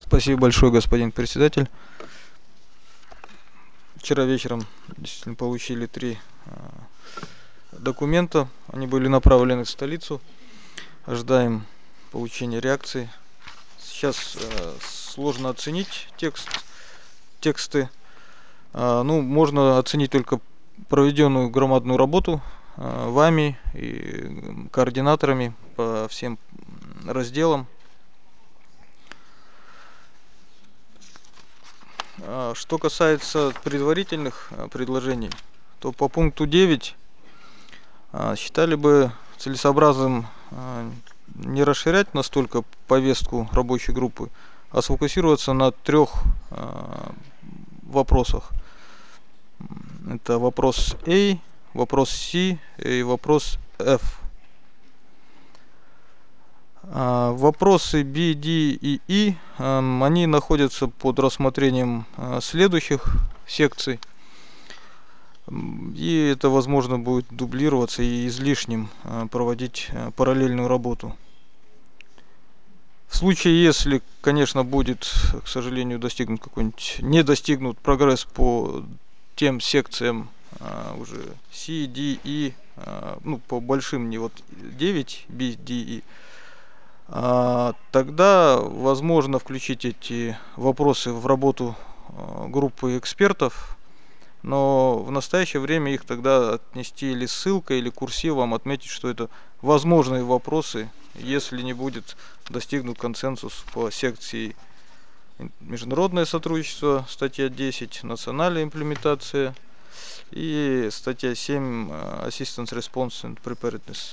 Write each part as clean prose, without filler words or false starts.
Спасибо большое, господин председатель. Вчера вечером действительно получили три документа. Они были направлены в столицу. Ожидаем получения реакции. Сейчас сложно оценить тексты. Ну, можно оценить только проведенную громадную работу вами и координаторами по всем разделам. Что касается предварительных предложений, то по пункту 9 считали бы целесообразным не расширять настолько повестку рабочей группы, а сфокусироваться на трех вопросах. Это вопрос A, вопрос C и вопрос F. Вопросы B, D и E, они находятся под рассмотрением следующих секций. И это, возможно, будет дублироваться и излишним проводить параллельную работу. В случае, если, конечно, будет, к сожалению, достигнут не достигнут прогресс по тем секциям уже C, D, E, ну, по большим, не вот 9, B, D, E, тогда возможно включить эти вопросы в работу группы экспертов, но в настоящее время их тогда отнести или ссылкой, или курсивом, отметить, что это возможные вопросы, если не будет достигнут консенсус по секции международное сотрудничество, статья 10, национальная имплементация и статья 7, Assistance Response and Preparedness.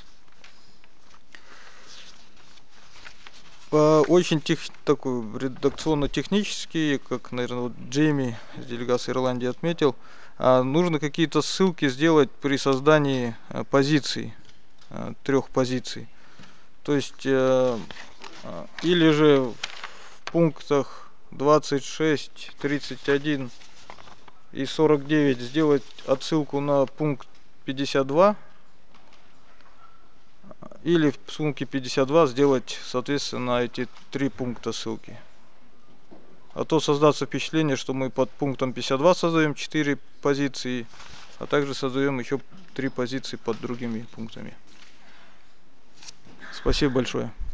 Очень такой редакционно-технический, как, наверное, вот Джейми из делегации Ирландии отметил, нужно какие-то ссылки сделать при создании позиций, трех позиций. То есть, или же в пунктах 26, 31 и 49 сделать отсылку на пункт 52, или в пункте 52 сделать, соответственно, эти три пункта ссылки. А то создаться впечатление, что мы под пунктом 52 создаем 4 позиции, а также создаем еще 3 позиции под другими пунктами. Спасибо большое.